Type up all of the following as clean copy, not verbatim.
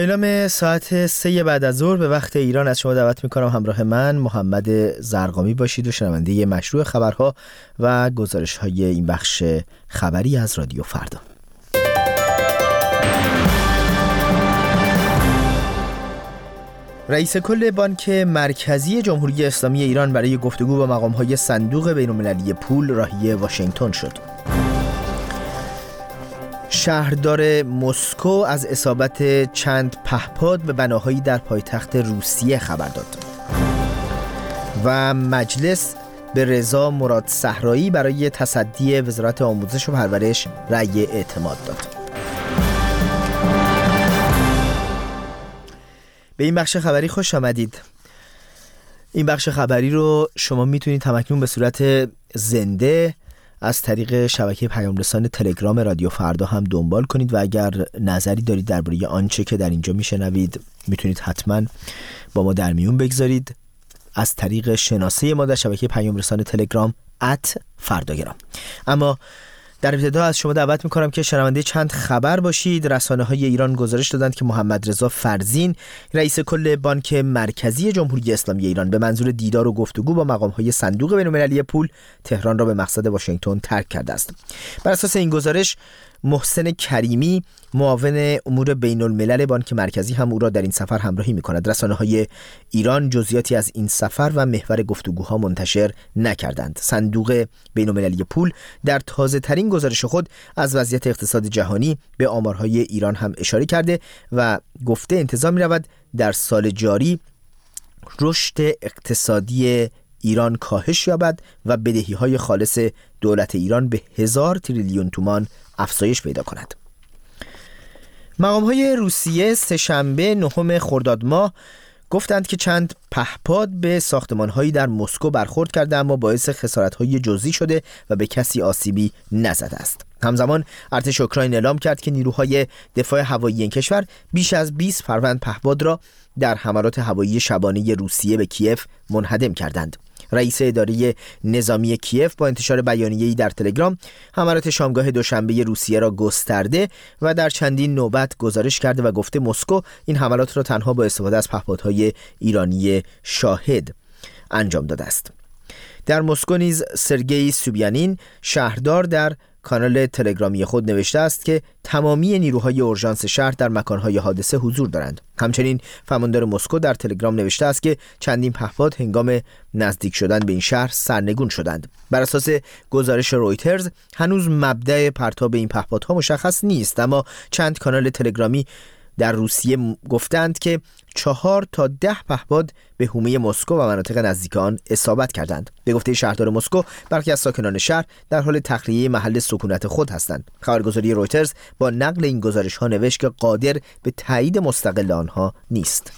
اعلام ساعت 3 بعد از ظهر به وقت ایران از شما دعوت میکنم همراه من محمد زرقامی باشید و شنونده مشروع خبرها و گزارش های این بخش خبری از رادیو فردا. رئیس کل بانک مرکزی جمهوری اسلامی ایران برای گفتگو با مقام‌های صندوق بین‌المللی پول راهی واشنگتن شد. شهردار مسکو از اصابت چند پهپاد به بناهایی در پایتخت روسیه خبر داد. و مجلس به رضا مراد صحرایی برای تصدی وزارت آموزش و پرورش رأی اعتماد داد. به این بخش خبری خوش آمدید. این بخش خبری رو شما میتونید همکنون به صورت زنده از طریق شبکه پیام‌رسان تلگرام رادیو فردا هم دنبال کنید و اگر نظری دارید درباره آنچه که در اینجا میشنوید میتونید حتما با ما در میون بگذارید از طریق شناسه ما در شبکه پیام‌رسان تلگرام @فرداگرام. اما در ابتدا از شما دعوت میکنم که شنونده چند خبر باشید. رسانه‌های ایران گزارش دادند که محمد رضا فرزین رئیس کل بانک مرکزی جمهوری اسلامی ایران به منظور دیدار و گفتگو با مقام‌های صندوق بین‌المللی پول تهران را به مقصد واشنگتن ترک کرده است. بر اساس این گزارش محسن کریمی معاون امور بین الملل بانک مرکزی هم او را در این سفر همراهی می‌کند. رسانه‌های ایران جزئیاتی از این سفر و محور گفتگوها منتشر نکردند. صندوق بین‌المللی پول در تازه‌ترین گزارش خود از وضعیت اقتصاد جهانی به آمارهای ایران هم اشاره کرده و گفته انتظار می‌رود در سال جاری رشد اقتصادی ایران کاهش یابد و بدهی‌های خالص دولت ایران به 1000 تریلیون تومان افزایش پیدا کند. مقام‌های روسیه سه‌شنبه 9 خرداد ماه گفتند که چند پهپاد به ساختمان‌هایی در مسکو برخورد کرده اما باعث خسارت‌های جزئی شده و به کسی آسیبی نزده است. همزمان ارتش اوکراین اعلام کرد که نیروهای دفاع هوایی این کشور بیش از 20 فروند پهپاد را در حملات هوایی شبانه روسیه به کیف منهدم کردند. رئیس اداره نظامی کیف با انتشار بیانیه‌ای در تلگرام حملات شامگاه دوشنبه روسیه را گسترده و در چندین نوبت گزارش کرده و گفته مسکو این حملات را تنها با استفاده از پهپادهای ایرانی شاهد انجام داده است. در مسکو نیز سرگئی سوبیانین شهردار در کانال تلگرامی خود نوشته است که تمامی نیروهای اورژانس شهر در مکانهای حادثه حضور دارند. همچنین فرماندار مسکو در تلگرام نوشته است که چندین پهپاد هنگام نزدیک شدن به این شهر سرنگون شدند. بر اساس گزارش رویترز هنوز مبدأ پرتاب این پهپادها مشخص نیست، اما چند کانال تلگرامی در روسیه گفتند که 4 تا 10 پهپاد به حومه مسکو و مناطق نزدیک آن اصابت کردند. به گفته شهردار مسکو برخی از ساکنان شهر در حال تخلیه محل سکونت خود هستند. خبرگزاری رویترز با نقل این گزارش‌ها نوشت که قادر به تایید مستقل آنها نیست.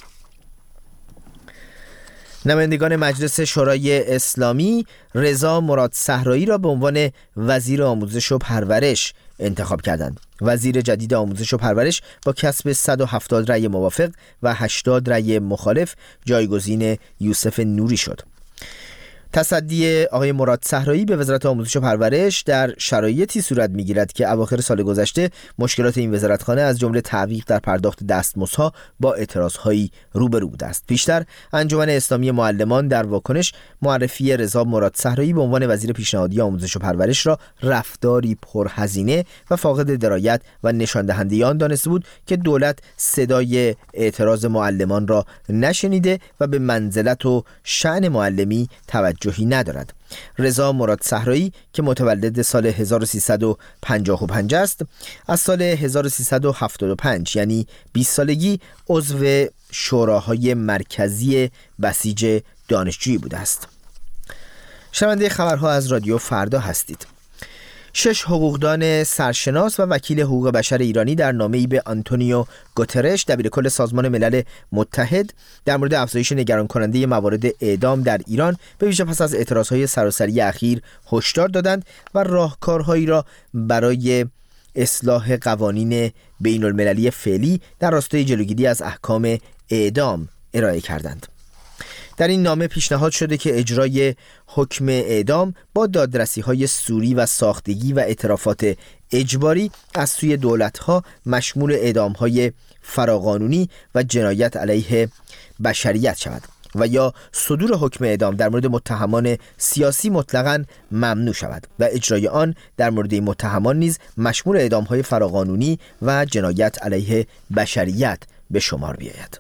نمایندگان مجلس شورای اسلامی رضا مراد صحرایی را به عنوان وزیر آموزش و پرورش انتخاب کردند. وزیر جدید آموزش و پرورش با کسب 170 رأی موافق و 80 رأی مخالف جایگزین یوسف نوری شد. تصدی آقای مراد صحرایی به وزارت آموزش و پرورش در شرایطی صورت می‌گیرد که اواخر سال گذشته مشکلات این وزارتخانه از جمله تعویق در پرداخت دستمزدها با اعتراضهایی روبرو بوده است. پیشتر انجمن اسلامی معلمان در واکنش معرفی رضا مراد صحرایی به عنوان وزیر پیشنهادی آموزش و پرورش را رفتاری پرهزینه و فاقد درایت و نشان دهنده آن دانسته بود که دولت صدای اعتراض معلمان را نشنیده و به منزلت و شأن معلمی توجهی ندارد. رضا مراد صحرایی که متولد سال 1355 است، از سال 1375 یعنی 20 سالگی عضو شوراهای مرکزی بسیج دانشجویی بوده است. شنونده خبرها از رادیو فردا هستید. 6 حقوقدان سرشناس و وکیل حقوق بشر ایرانی در نامه‌ای به آنتونیو گوترش دبیرکل سازمان ملل متحد در مورد افزایش نگران کننده موارد اعدام در ایران به ویژه پس از اعتراضهای سراسری اخیر هشدار دادند و راهکارهایی را برای اصلاح قوانین بین المللی فعلی در راستای جلوگیری از احکام اعدام ارائه کردند. در این نامه پیشنهاد شده که اجرای حکم اعدام با دادرسی‌های سوری و ساختگی و اعترافات اجباری از سوی دولت‌ها مشمول اعدام‌های فراقانونی و جنایت علیه بشریت شود و یا صدور حکم اعدام در مورد متهمان سیاسی مطلقاً ممنوع شود و اجرای آن در مورد این متهمان نیز مشمول اعدام‌های فراقانونی و جنایت علیه بشریت به شمار بیاید.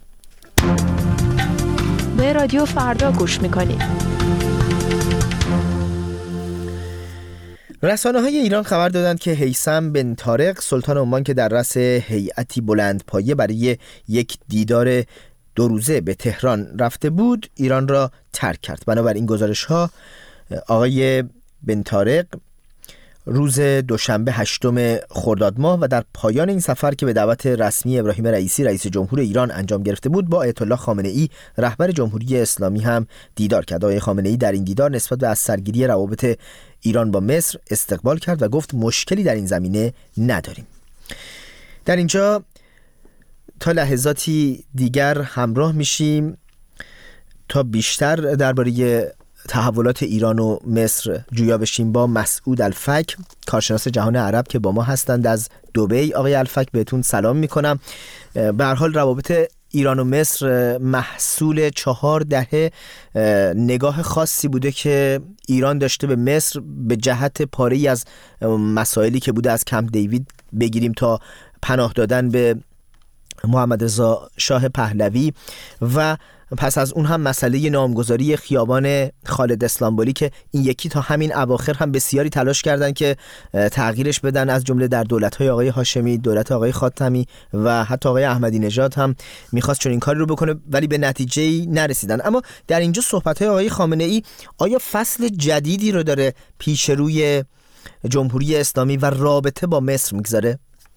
به رادیو فردا گوش می‌کنید. رسانه‌های ایران خبر دادند که هیثم بن طارق سلطان عمان که در رأس هیئتی بلندپایه برای یک دیدار 2 روزه به تهران رفته بود، ایران را ترک کرد. بنابراین گزارش‌ها آقای بن طارق روز دوشنبه 8 خرداد ماه و در پایان این سفر که به دعوت رسمی ابراهیم رئیسی رئیس جمهور ایران انجام گرفته بود، با آیت الله خامنه‌ای رهبر جمهوری اسلامی هم دیدار کرد. آقای خامنه‌ای در این دیدار نسبت به از سرگیری روابط ایران با مصر استقبال کرد و گفت مشکلی در این زمینه نداریم. در اینجا تا لحظاتی دیگر همراه میشیم تا بیشتر درباره تحولات ایران و مصر جویا بشیم با مسعود الفک، کارشناس جهان عرب که با ما هستند از دبی. آقای الفک بهتون سلام میکنم. به هر حال روابط ایران و مصر محصول 4 دهه نگاه خاصی بوده که ایران داشته به مصر به جهت پاره‌ای از مسائلی که بوده، از کمپ دیوید بگیریم تا پناه دادن به محمد رضا شاه پهلوی و پس از اون هم مسئله نامگذاری خیابان خالد اسلامبولی که این یکی تا همین اواخر هم بسیاری تلاش کردن که تغییرش بدن، از جمله در دولت‌های آقای هاشمی، دولت آقای خاتمی و حتی آقای احمدی نژاد هم می‌خواست چون این کاری رو بکنه ولی به نتیجه‌ای نرسیدن. اما در اینجا صحبت‌های آقای خامنه‌ای آیا فصل جدیدی رو داره پیش روی جمهوری اسلامی و رابطه با مصر می‌گذاره؟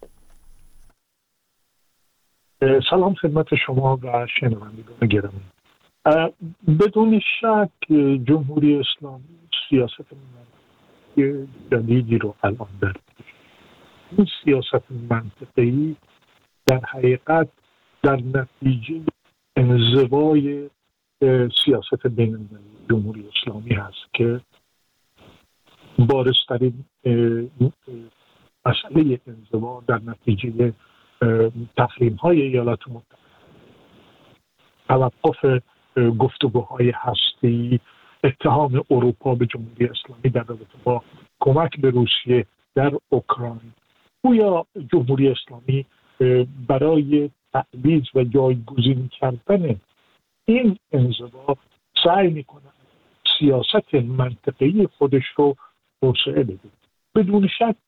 سلام خدمت شما و شنوندگان گرامی. بدون شک جمهوری اسلامی سیاست جدیدی رو الان داره. این سیاست منطقه‌ای در حقیقت در نتیجه انزوای سیاست بین‌المللی جمهوری اسلامی هست که بارزترین مسئله انزوا در نتیجه تحریم‌های ایالات متحده، توقف گفتگوهای هسته‌ای، اتهام اروپا به جمهوری اسلامی در رابطه با کمک به روسیه در اوکراین، گویا جمهوری اسلامی برای تعویض و جایگزین کردن این انزوا سعی می‌کنه سیاست منطقه‌ای خودش رو توسعه بده. بدون شک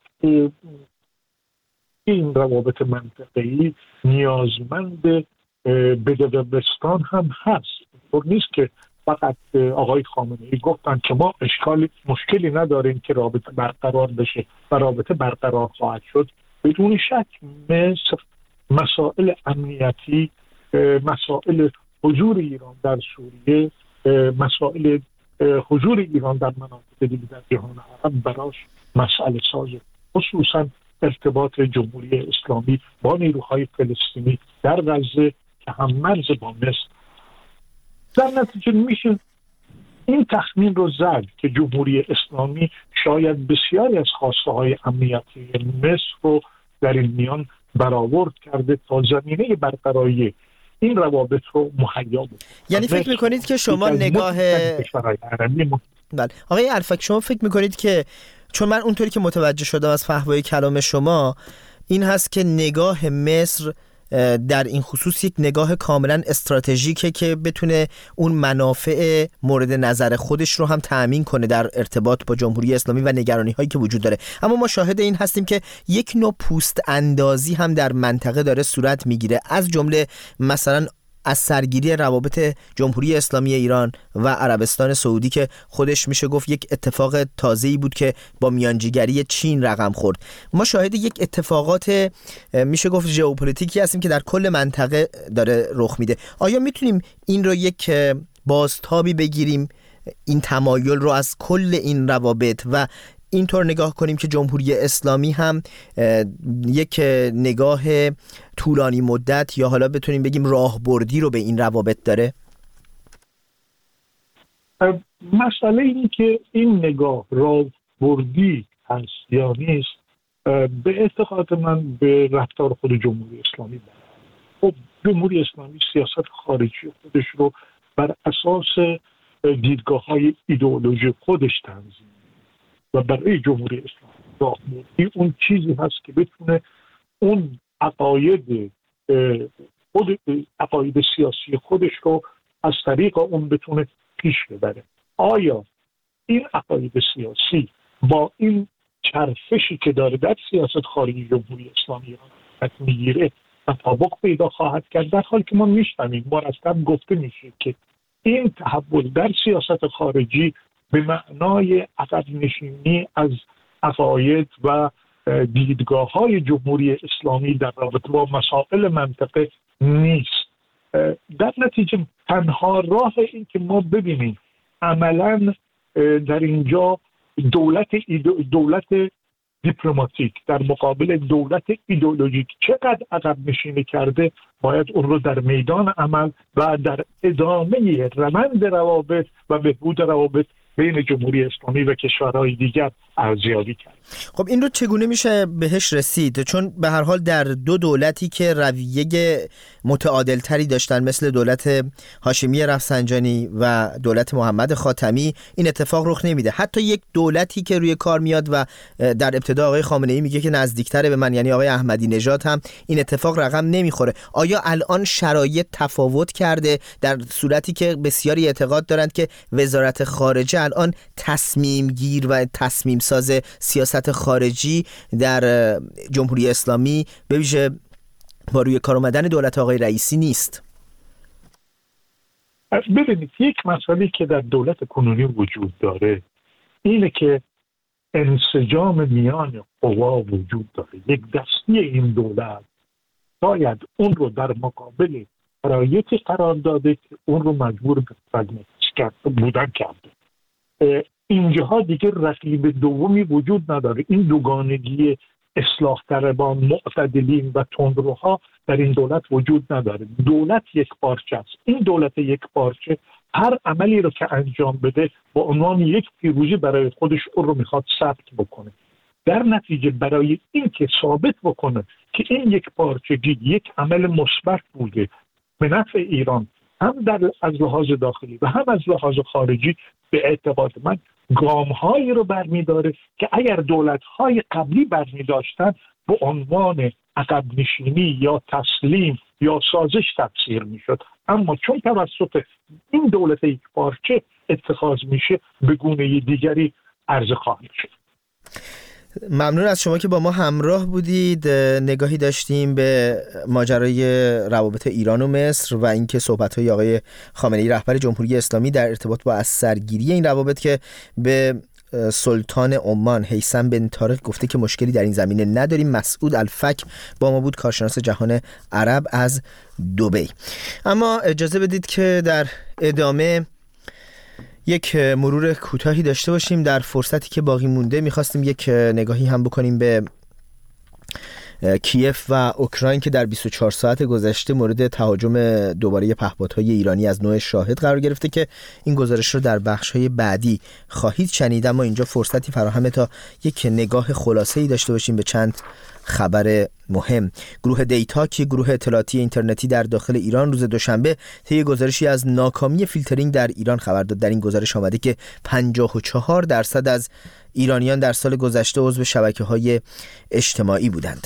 این روابط منطقه‌ای نیازمند بدوستان هم هست. طور نیست که فقط آقای خامنه‌ای گفتن که ما مشکلی نداریم که رابطه برقرار بشه و رابطه برقرار خواهد شد. بدون شک مصر مسائل امنیتی، مسائل حضور ایران در سوریه، مسائل حضور ایران در مناطق دیگه در جهان عرب براش مسئله سازه، خصوصا ارتباط جمهوری اسلامی با نیروهای فلسطینی در غزه که هم مرز با مصر. در نتیجه میشه این تخمین رو زد که جمهوری اسلامی شاید بسیاری از خواسته های امنیتی مصر رو در این میان برآورد کرده تا زمینه برقراری این روابط رو مهیا بکنه. یعنی فکر میکنید که شما نگاه بله آقای الفک، شما فکر میکنید که، چون من اونطوری که متوجه شدم از فحوای کلام شما این هست که نگاه مصر در این خصوص یک نگاه کاملا استراتژیکه که بتونه اون منافع مورد نظر خودش رو هم تأمین کنه در ارتباط با جمهوری اسلامی و نگرانی هایی که وجود داره. اما ما شاهد این هستیم که یک نوع پوست اندازی هم در منطقه داره صورت میگیره، از جمله مثلا از سرگیری روابط جمهوری اسلامی ایران و عربستان سعودی که خودش میشه گفت یک اتفاق تازه‌ای بود که با میانجیگری چین رقم خورد. ما شاهد یک اتفاقات میشه گفت ژئوپلیتیکی هستیم که در کل منطقه داره رخ میده. آیا میتونیم این رو یک بازتابی بگیریم، این تمایل رو از کل این روابط و اینطور نگاه کنیم که جمهوری اسلامی هم یک نگاه طولانی مدت یا حالا بتونیم بگیم راهبردی رو به این روابط داره؟ مسئله اینه که این نگاه راهبردی هست یا نیست، به اعتقاد من به رفتار خود جمهوری اسلامی داره. خب جمهوری اسلامی سیاست خارجی خودش رو بر اساس دیدگاه‌های ایدئولوژی خودش تنظیم و برای جمهوری اسلامی راهنمایی اون چیزی هست که بتونه اون عقاید سیاسی خودش رو از طریق اون بتونه پیش ببره. آیا این عقاید سیاسی با این چرخشی که داره در سیاست خارجی جمهوری اسلامی را میگیره تطابق پیدا خواهد کرد؟ در حالی که ما میشنویم مرتب گفته میشه که این تحول در سیاست خارجی به معنای عقب نشینی از عقاید و دیدگاه‌های جمهوری اسلامی در رابطه با مسائل منطقه نیست. در نتیجه تنها راه این که ما ببینیم عملاً در اینجا دولت دیپلماتیک در مقابل دولت ایدئولوژیک چقدر عقب نشینی کرده، باید اون رو در میدان عمل و در ادامه روند روابط و بهبود روابط بین جمهوری اسلامی و کشورهای دیگر ارزیابی کرد. خب این رو چگونه میشه بهش رسید؟ چون به هر حال در دو دولتی که رویه متعادل تری داشتن مثل دولت هاشمی رفسنجانی و دولت محمد خاتمی این اتفاق رخ نمیده. حتی یک دولتی که روی کار میاد و در ابتدا آقای خامنه ای میگه که نزدیکتره به من، یعنی آقای احمدی نژاد، هم این اتفاق رقم نمیخوره. آیا الان شرایط تفاوت کرده در صورتی که بسیاری اعتقاد دارند که وزارت خارجه الان تصمیم گیر و تصمیم ساز سیاست خارجی در جمهوری اسلامی به ویژه با روی کار آمدن دولت آقای رئیسی نیست؟ ببینید، یک مسئله که در دولت کنونی وجود داره اینه که انسجام میان قوا وجود داره. یک دستی این دولت باید اون رو در مقابل شرایطی قرار داده که اون رو مجبور به پرگماتیک بودن کرده. اینجاها دیگه رقیب دومی وجود نداره. این دوگانگی اصلاح طلبان، معتدلین و تندروها در این دولت وجود نداره. دولت یک پارچه است. این دولت یک پارچه هر عملی رو که انجام بده با عنوان یک پیروزی برای خودش اون رو میخواد ثبت بکنه. در نتیجه برای این که ثابت بکنه که این یک پارچگی یک عمل مثبت بوده به نفع ایران، هم از لحاظ داخلی و هم از لحاظ خارجی، به اعتقاد من گام‌هایی رو برمی‌داره که اگر دولت‌های قبلی برمی‌داشتن به عنوان عقب نشینی یا تسلیم یا سازش تفسیر می‌شد، اما چون توسط این دولت یک پارچه اتخاذ میشه به گونه دیگری عرضه خواهد شد. ممنون از شما که با ما همراه بودید. نگاهی داشتیم به ماجرای روابط ایران و مصر و اینکه صحبت‌های آقای خامنه‌ای رهبر جمهوری اسلامی در ارتباط با از سرگیری این روابط که به سلطان عمان هیثم بن طارق گفته که مشکلی در این زمینه نداریم. مسعود الفک با ما بود، کارشناس جهان عرب از دبی. اما اجازه بدید که در ادامه یک مرور کوتاهی داشته باشیم. در فرصتی که باقی مونده میخواستیم یک نگاهی هم بکنیم به کیف و اوکراین که در 24 ساعت گذشته مورد تهاجم دوباره پهپادهای ایرانی از نوع شاهد قرار گرفته که این گزارش رو در بخش‌های بعدی خواهید شنید. اما اینجا فرصتی فراهمه تا یک نگاه خلاصه‌ای داشته باشیم به چند خبر مهم. گروه دیتا که گروه اطلاعاتی اینترنتی در داخل ایران روز دوشنبه طی گزارشی از ناکامی فیلترینگ در ایران خبر داد. در این گزارش آمده که 54% از ایرانیان در سال گذشته عضو شبکه‌های اجتماعی بودند.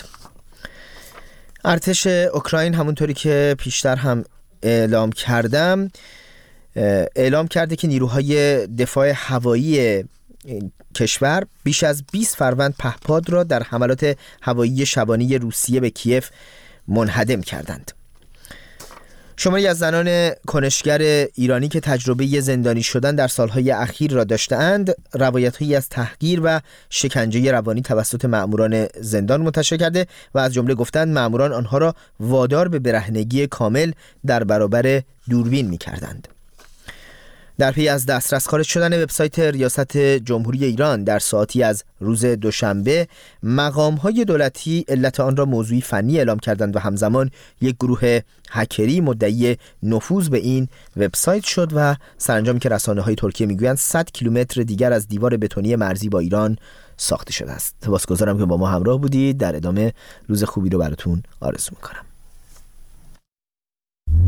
ارتش اوکراین همونطوری که پیشتر هم اعلام کردم اعلام کرده که نیروهای دفاع هوایی کشور بیش از 20 فروند پهپاد را در حملات هوایی شبانه روسیه به کیف منهدم کردند. شماری از زنان کنشگر ایرانی که تجربه زندانی شدن در سالهای اخیر را داشته‌اند، روایت‌هایی از تحقیر و شکنجه روانی توسط مأموران زندان منتشر کرده و از جمله گفتند مأموران آنها را وادار به برهنگی کامل در برابر دوربین می‌کردند. در پی از دسترس خارج شدن وبسایت ریاست جمهوری ایران در ساعتی از روز دوشنبه، مقام‌های دولتی علت آن را موضوعی فنی اعلام کردند و همزمان یک گروه هکری مدعی نفوذ به این وبسایت شد و سرانجامی که رسانه‌های ترکیه میگویند 100 کیلومتر دیگر از دیوار بتونی مرزی با ایران ساخته شده است. سپاسگزارم که با ما همراه بودید. در ادامه روز خوبی رو براتون آرزو می‌کنم.